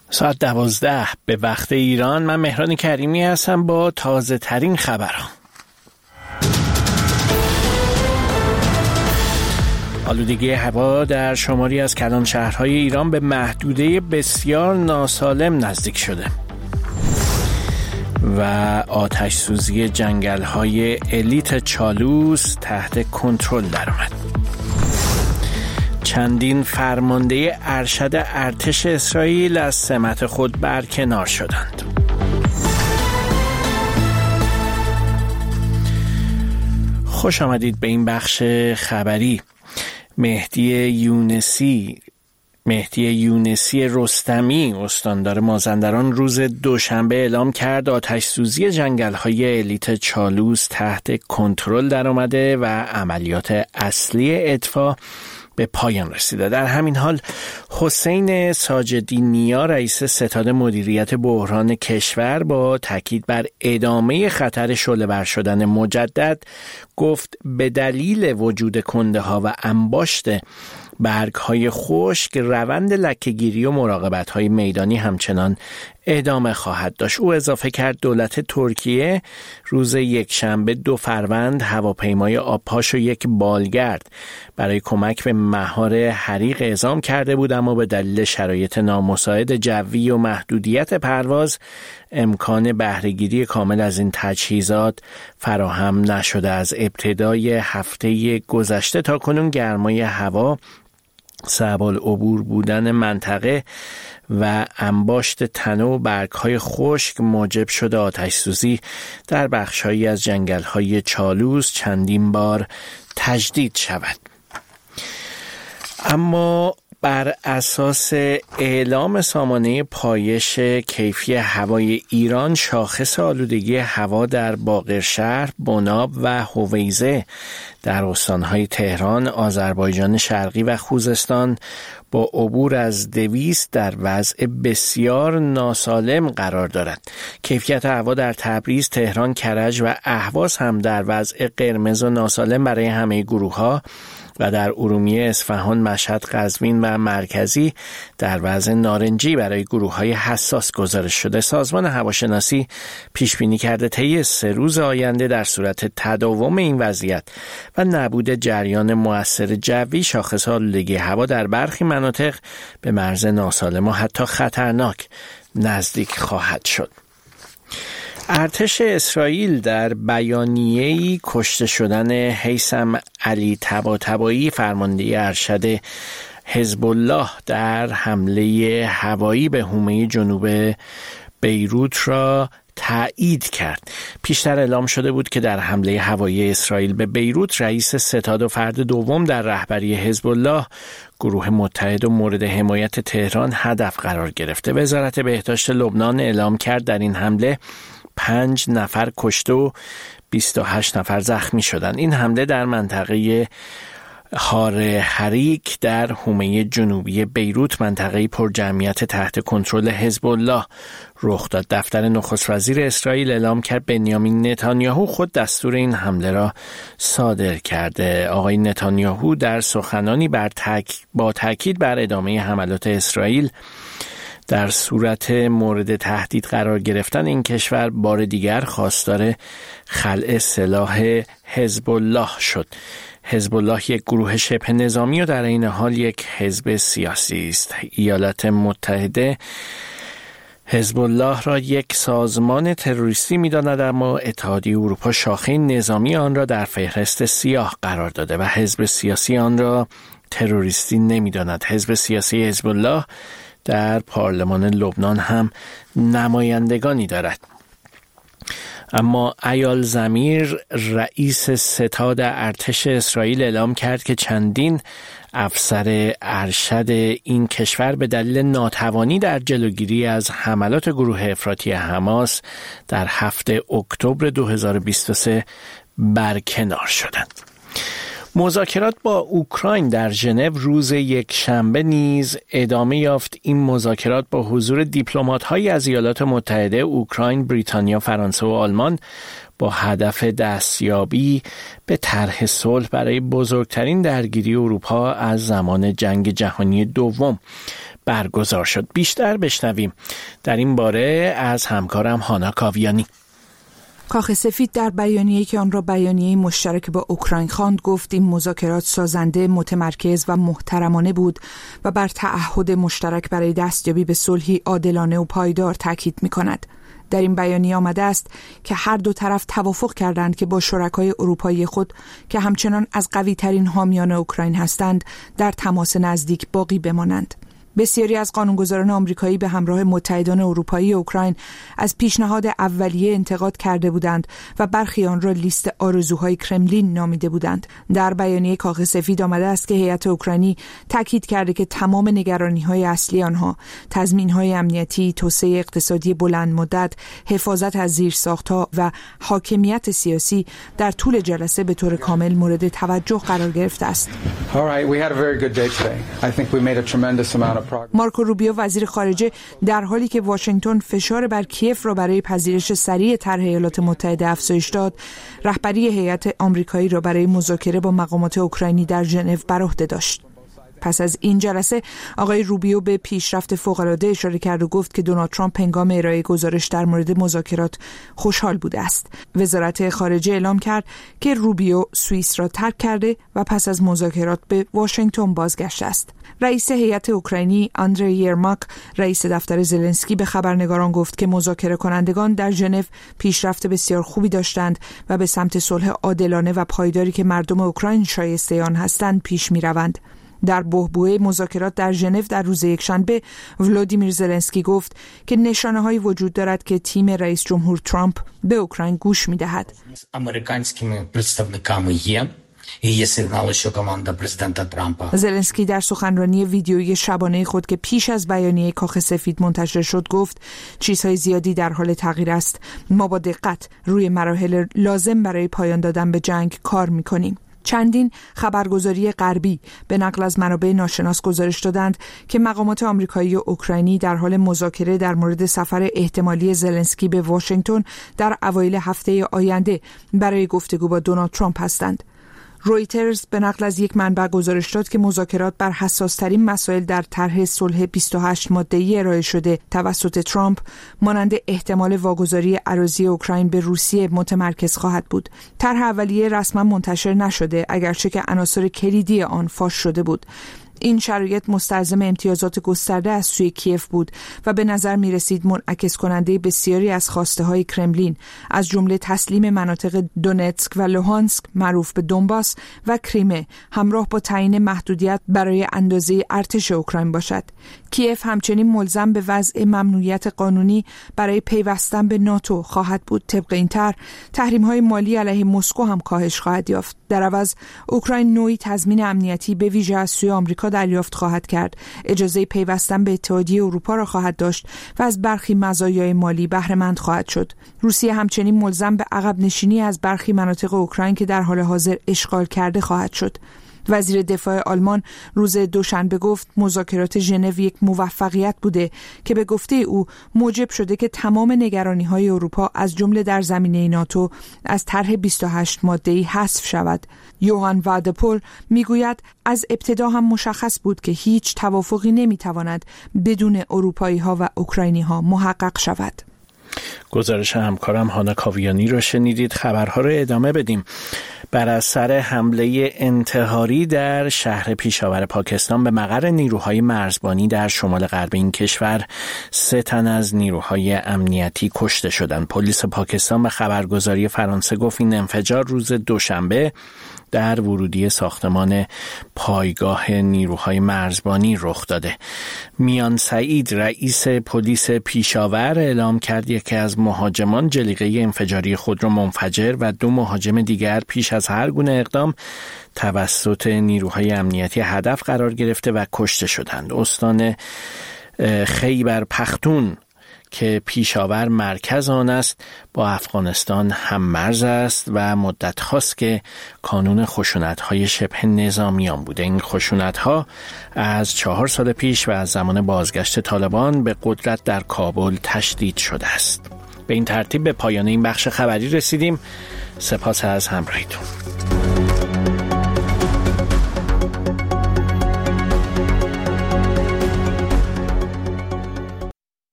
ساعت 12 به وقت ایران. من مهران کریمی هستم با تازه ترین خبرها. آلودگی هوا در شماری از کلان شهرهای ایران به محدوده بسیار ناسالم نزدیک شده و آتش سوزی جنگل‌های الیت چالوس تحت کنترل درآمد. چندین فرمانده ارشد ارتش اسرائیل از سمت خود برکنار شدند. خوش آمدید به این بخش خبری. مهدی یونسی رستمی استاندار مازندران روز دوشنبه اعلام کرد آتش سوزی جنگل‌های الیت چالوس تحت کنترل درآمده و عملیات اصلی اطفاء به پایان رسیده. در همین حال حسین ساجدی نیا رئیس ستاد مدیریت بحران کشور با تاکید بر ادامه خطر شعله‌ور شدن مجدد گفت به دلیل وجود کنده‌ها و انباشت برگ‌های خشک روند لکه‌گیری و مراقبت‌های میدانی همچنان ادامه خواهد داشت. او اضافه کرد دولت ترکیه روز یکشنبه 2 فروند هواپیمای آبپاش و یک بالگرد برای کمک به مهار حریق اعزام کرده بود، اما به دلیل شرایط نامساعد جوی و محدودیت پرواز امکان بهره‌گیری کامل از این تجهیزات فراهم نشده. از ابتدای هفته گذشته تا کنون گرمای هوا، صعب العبور بودن منطقه و انباشت تنه و برگ‌های خشک موجب شده آتش سوزی در بخش‌هایی از جنگل‌های چالوس چندین بار تجدید شود. اما بر اساس اعلام سامانه پایش کیفی هوای ایران، شاخص آلودگی هوا در باقرشهر، بناب و هویزه در استانهای تهران، آذربایجان شرقی و خوزستان با عبور از 200 در وضع بسیار ناسالم قرار دارد. کیفیت هوا در تبریز، تهران، کرج و اهواز هم در وضع قرمز و ناسالم برای همه گروه‌ها و در ارومیه، اصفهان، مشهد، قزوین و مرکزی در وضع نارنجی برای گروه‌های حساس گزارش شده. سازمان هواشناسی پیش بینی کرده طی 3 روز آینده در صورت تداوم این وضعیت و نبود جریان مؤثر جوی، شاخص آلودگی هوا در برخی مناطق به مرز ناسالم و حتی خطرناک نزدیک خواهد شد. ارتش اسرائیل در بیانیه‌ای کشته شدن هیثم علی طباطبایی فرمانده ارشد حزب الله در حمله هوایی به حومه جنوب بیروت را تایید کرد. پیشتر اعلام شده بود که در حمله هوایی اسرائیل به بیروت رئیس ستاد و فرد دوم در رهبری حزب الله، گروه متحد و مورد حمایت تهران هدف قرار گرفته. وزارت بهداشت لبنان اعلام کرد در این حمله 5 نفر کشته و 28 نفر زخمی شدند. این حمله در منطقه حار حریک در حومه جنوبی بیروت، منطقه پر جمعیت تحت کنترل حزب الله رخ داد. دفتر نخست وزیر اسرائیل اعلام کرد بنیامین نتانیاهو خود دستور این حمله را صادر کرده. آقای نتانیاهو در سخنانی با تاکید بر ادامه حملات اسرائیل در صورت مورد تهدید قرار گرفتن این کشور بار دیگر خواستار خلع سلاح حزب الله شد. حزب الله یک گروه شبه نظامی و در این حال یک حزب سیاسی است. ایالات متحده حزب الله را یک سازمان تروریستی می‌داند، اما اتحادیه اروپا شاخه نظامی آن را در فهرست سیاه قرار داده و حزب سیاسی آن را تروریستی نمی‌داند. حزب سیاسی حزب الله در پارلمان لبنان هم نمایندگانی دارد. اما ایال زمیر رئیس ستاد ارتش اسرائیل اعلام کرد که چندین افسر ارشد این کشور به دلیل ناتوانی در جلوگیری از حملات گروه افراطی حماس در 7 اکتبر 2023 برکنار شدند. مذاکرات با اوکراین در ژنو روز یکشنبه نیز ادامه یافت. این مذاکرات با حضور دیپلمات‌های از ایالات متحده، اوکراین، بریتانیا، فرانسه و آلمان با هدف دستیابی به طرح صلح برای بزرگترین درگیری اروپا از زمان جنگ جهانی دوم برگزار شد. بیشتر بشنویم در این باره از همکارم هانا کاویانی. کاخ سفید در بیانیه‌ای که آن را بیانیه مشترک با اوکراین خواند گفت این مذاکرات سازنده، متمرکز و محترمانه بود و بر تعهد مشترک برای دستیابی به صلحی عادلانه و پایدار تاکید می‌کند. در این بیانیه آمده است که هر دو طرف توافق کردند که با شرکای اروپایی خود که همچنان از قوی‌ترین حامیان اوکراین هستند در تماس نزدیک باقی بمانند. بسیاری از قانونگذاران آمریکایی به همراه متحدان اروپایی اوکراین از پیشنهاد اولیه انتقاد کرده بودند و برخی آن را لیست آرزوهای کرملین نامیده بودند. در بیانیه کاخ سفید آمده است که هیئت اوکراینی تاکید کرده که تمام نگرانی‌های اصلی آنها، تضمین‌های امنیتی، توسعه اقتصادی بلند مدت، حفاظت از زیرساخت‌ها و حاکمیت سیاسی در طول جلسه به طور کامل مورد توجه قرار گرفته است. مارکو روبیو وزیر خارجه در حالی که واشنگتن فشار بر کیف را برای پذیرش سریع طرح ایالات متحده افزایش داد، رهبری هیئت آمریکایی را برای مذاکره با مقامات اوکراینی در ژنو بر عهده داشت. پس از این جلسه آقای روبیو به پیشرفت فوق‌العاده اشاره کرد و گفت که دونالد ترامپ هنگام ارائه گزارش در مورد مذاکرات خوشحال بوده است. وزارت خارجه اعلام کرد که روبیو سوئیس را ترک کرده و پس از مذاکرات به واشنگتن بازگشته است. رئیس هیئت اوکراینی آندری یرماک، رئیس دفتر زلنسکی، به خبرنگاران گفت که مذاکره کنندگان در ژنو پیشرفت بسیار خوبی داشتند و به سمت صلح عادلانه و پایداری که مردم اوکراین شایسته آن هستند پیش می‌روند. در بحبوحه مذاکرات در ژنو در روز یکشنبه ولودیمیر زلنسکی گفت که نشانه‌هایی وجود دارد که تیم رئیس جمهور ترامپ به اوکراین گوش می‌دهد. زلنسکی در سخنرانی ویدیویی شبانه خود که پیش از بیانیه کاخ سفید منتشر شد گفت چیزهای زیادی در حال تغییر است. ما با دقت روی مراحل لازم برای پایان دادن به جنگ کار می‌کنیم. چندین خبرگزاری غربی به نقل از منابع ناشناس گزارش دادند که مقامات آمریکایی و اوکراینی در حال مذاکره در مورد سفر احتمالی زلنسکی به واشنگتن در اوایل هفته آینده برای گفتگو با دونالد ترامپ هستند. رویترز به نقل از یک منبع گزارش داد که مذاکرات بر حساس‌ترین مسائل در طرح صلح 28 ماده‌ای ارائه شده توسط ترامپ مانند احتمال واگذاری اراضی اوکراین به روسیه متمرکز خواهد بود. طرح اولیه رسما منتشر نشده اگرچه که عناصر کلیدی آن فاش شده بود. این شرایط مستلزم امتیازات گسترده از سوی کیف بود و به نظر می رسید منعکس کننده بسیاری از خواسته های کرملین از جمله تسلیم مناطق دونتسک و لوهانسک معروف به دونباس و کریمه همراه با تعیین محدودیت برای اندازه ارتش اوکراین باشد. کیف همچنین ملزم به وضع ممنوعیت قانونی برای پیوستن به ناتو خواهد بود. طبق این طرح تحریم‌های مالی علیه مسکو هم کاهش خواهد یافت. در عوض اوکراین نوعی تضمین امنیتی به ویژه از سوی آمریکا دریافت خواهد کرد. اجازه پیوستن به اتحادیه اروپا را خواهد داشت و از برخی مزایای مالی بهره مند خواهد شد. روسیه همچنین ملزم به عقب نشینی از برخی مناطق اوکراین که در حال حاضر اشغال کرده خواهد شد. وزیر دفاع آلمان روز دوشنبه گفت مذاکرات ژنو یک موفقیت بوده که به گفته او موجب شده که تمام نگرانی‌های اروپا از جمله در زمینه ناتو از طرح 28 ماده‌ای حذف شود. یوهان وادپول میگوید از ابتدا هم مشخص بود که هیچ توافقی نمیتواند بدون اروپایی‌ها و اوکراینی‌ها محقق شود. گزارش همکارم هانا کاویانی رو شنیدید. خبرها رو ادامه بدیم. بر اثر حمله انتحاری در شهر پیشاور پاکستان به مقر نیروهای مرزبانی در شمال غرب این کشور 3 تن از نیروهای امنیتی کشته شدند. پلیس پاکستان به خبرگزاری فرانسه گفت این انفجار روز دوشنبه در ورودی ساختمان پایگاه نیروهای مرزبانی رخ داده. میان سعید رئیس پلیس پیشاور اعلام کرد یکی از مهاجمان جلیقه انفجاری خود را منفجر و 2 مهاجم دیگر پیش از هر گونه اقدام توسط نیروهای امنیتی هدف قرار گرفته و کشته شدند. استان خیبر پختون که پیشاور مرکز آن است با افغانستان هم مرز است و مدت هاست که کانون خشونت‌های شبه نظامیان بوده. این خشونت‌ها از 4 سال پیش و از زمان بازگشت طالبان به قدرت در کابل تشدید شده است. به این ترتیب به پایان این بخش خبری رسیدیم. سپاس از همراهیتون.